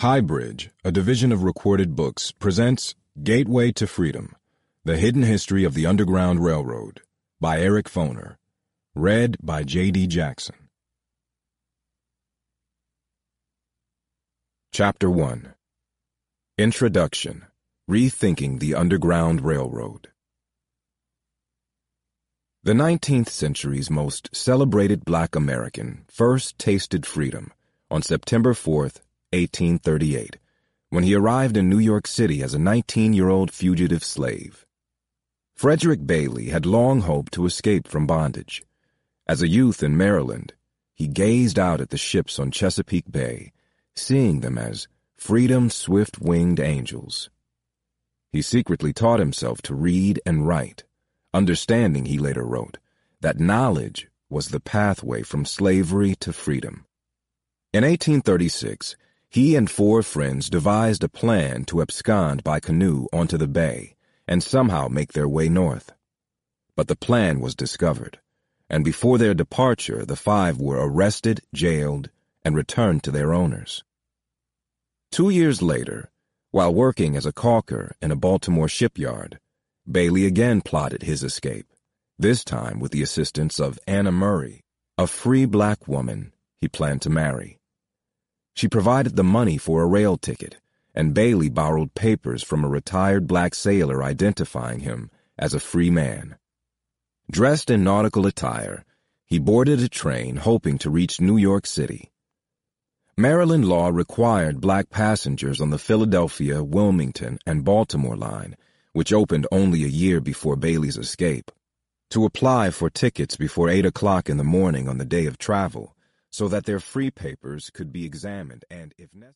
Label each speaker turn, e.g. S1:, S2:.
S1: Highbridge, a division of Recorded Books, presents Gateway to Freedom, The Hidden History of the Underground Railroad, by Eric Foner. Read by J.D. Jackson. Chapter 1. Introduction. Rethinking the Underground Railroad. The 19th century's most celebrated black American first tasted freedom on September 4th, 1838, when he arrived in New York City as a 19-year-old fugitive slave. Frederick Bailey had long hoped to escape from bondage. As a youth in Maryland, he gazed out at the ships on Chesapeake Bay, seeing them as freedom's swift-winged angels. He secretly taught himself to read and write, understanding, he later wrote, that knowledge was the pathway from slavery to freedom. In 1836, he and 4 friends devised a plan to abscond by canoe onto the bay and somehow make their way north. But the plan was discovered, and before their departure, the 5 were arrested, jailed, and returned to their owners. 2 years later, while working as a caulker in a Baltimore shipyard, Bailey again plotted his escape, this time with the assistance of Anna Murray, a free black woman he planned to marry. She provided the money for a rail ticket, and Bailey borrowed papers from a retired black sailor identifying him as a free man. Dressed in nautical attire, he boarded a train hoping to reach New York City. Maryland law required black passengers on the Philadelphia, Wilmington, and Baltimore line, which opened only a year before Bailey's escape, to apply for tickets before 8 o'clock in the morning on the day of travel, so that their free papers could be examined and, if necessary,